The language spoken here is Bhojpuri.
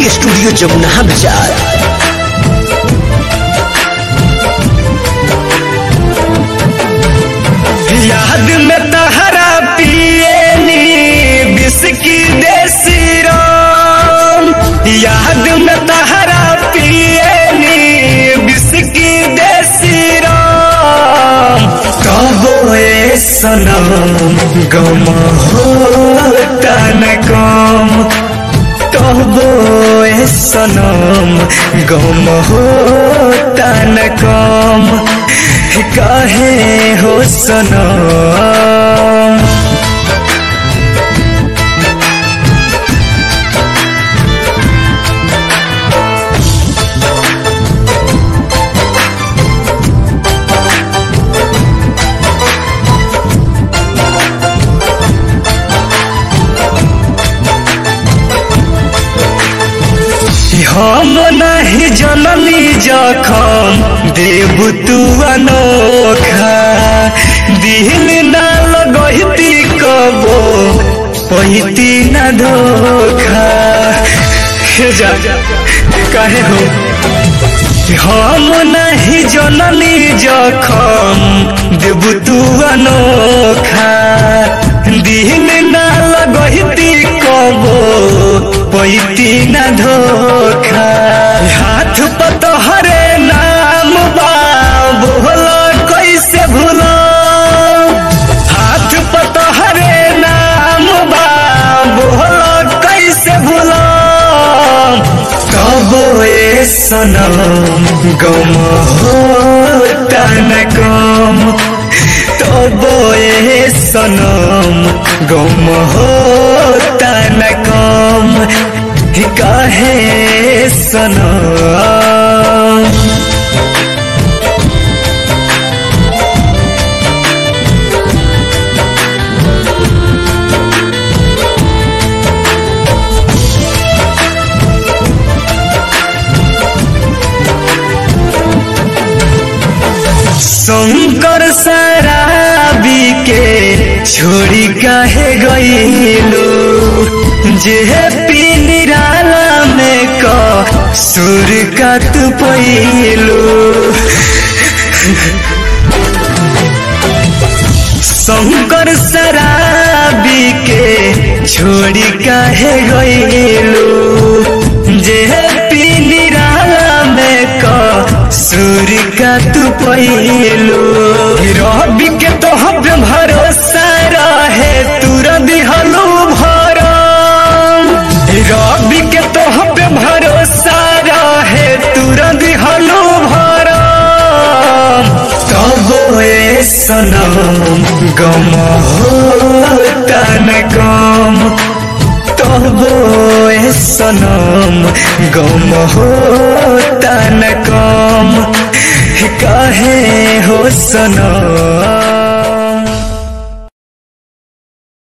रिकॉर्डिंग स्टूडियो जमुना बाजार। याद में तहरा पियनी बिस्की देसी राम, याद में तहरा पियनी बिस्की देसी राम। कबो ए सनम गम होता न कम, कबो ए सनम गम होता न कम, काहे हो सनम। हम नहीं जननी जखम देव तू अनोखा, दिल ना लगती कबो पहिती न धोखा। जा काहे हो हम नहीं जननी जखम देव तू अनोखा, दिल ना लगती कबो पैती न धोखा। हाथ पतहरे नाम बा बोला कैसे भूला, हाथ पतहरे नाम बा बोला कैसे भूला। कबो ए सनम गम होता न कम, तबो ए सनम गम होता न कम, काहे सनम। शंकर शराबी के छोड़ी काहे गईलू, जे निराला में सुर का तू पैलू। शंकर शराबी के छोड़ी काहे गईलू, जे निराला में सुर का तू पैलू। रवि के तो हम भरोसा रहे तुरा दिहलू भरम, रवि के तो हम भरोसा रहे तुरा दिहलू भरम। तबो ए सनम गम होता न कम, तबो ए सनम गम होता न कम, काहे हो सनम।